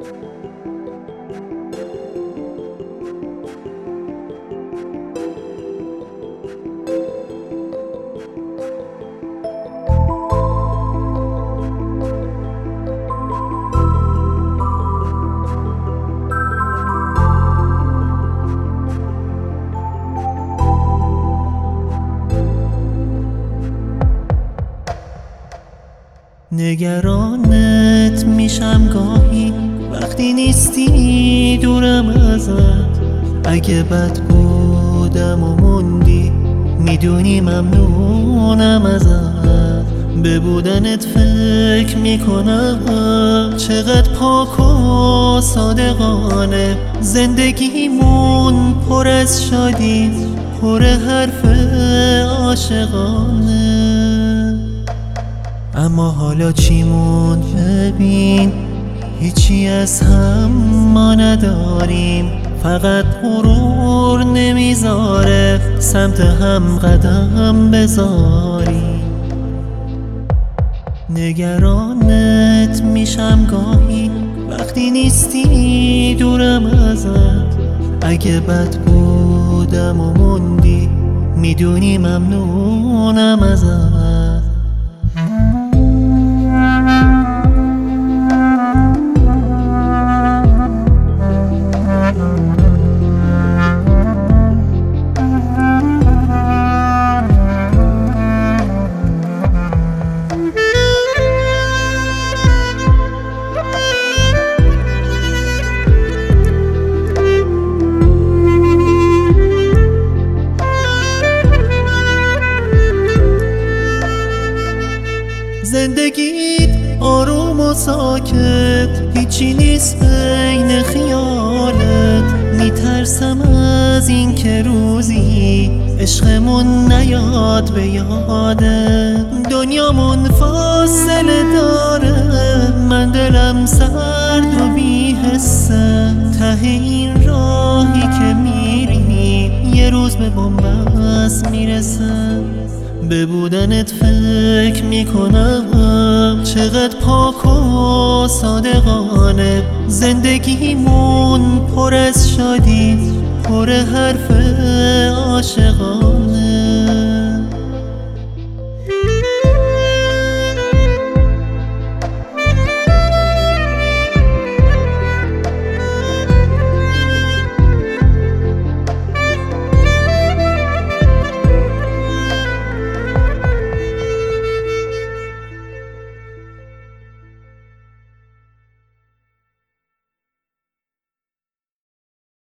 نگرانت میشم گاهی وقتی نیستی دورم ازت. اگه بد بودم و موندی میدونی ممنونم ازت. به بودنت فکر میکنم چقدر پاک و صادقانه. زندگیمون پر از شادی، پر حرف عاشقانه. اما حالا چیمون ببین، هیچی از هم ما نداریم. فقط غرور نمیذاره سمت هم قدم بذاریم. نگرانت میشم گاهی وقتی نیستی دورم ازت. اگه بد بودم و موندی میدونی ممنونم ازت. زندگیت آروم و ساکت، هیچی نیست بین خیالت. میترسم از این که روزی عشقمون نیاد به یادت. دنیامون فاصله داره، من دلم سرد و بی حسه. ته این راهی که میری یه روز به بنبست میرسه. به بودنت فکر میکنم چقدر پاک و صادقانه. زندگیمون پر از شادی، پر حرف عاشقانه.